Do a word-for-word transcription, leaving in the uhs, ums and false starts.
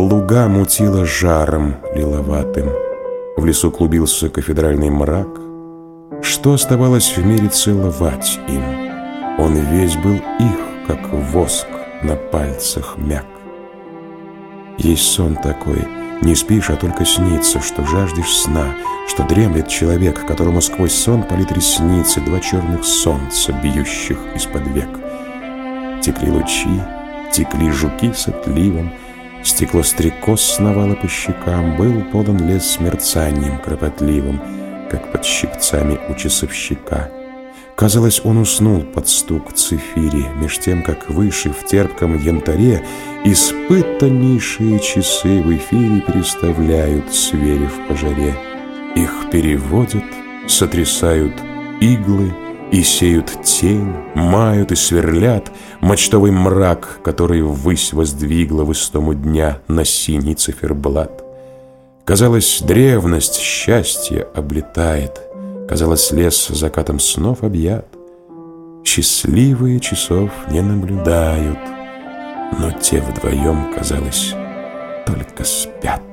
Луга мутило жаром лиловатым, в лесу клубился кафедральный мрак. Что оставалось в мире целовать им? Он весь был их, как воск на пальцах мяк. Есть сон такой, не спишь, а только снится, что жаждешь сна, что дремлет человек, которому сквозь сон палит ресницы два черных солнца, бьющих из-под век. Текли лучи, текли жуки с отливом, стекло стрекоз сновало по щекам, был полон лес с мерцанием кропотливым, как под щипцами у часовщика. Казалось, он уснул под стук цифири, меж тем, как выше в терпком янтаре испытаннейшие часы в эфире переставляют, сверив по жаре. Их переводят, сотрясают иглы и сеют тень, мают и сверлят мачтовый мрак, который ввысь воздвигла в истому дня на синий циферблат. Казалось, древность счастья облетает, казалось, лес закатом снов объят. Счастливые часов не наблюдают, но те вдвоем, казалось, только спят.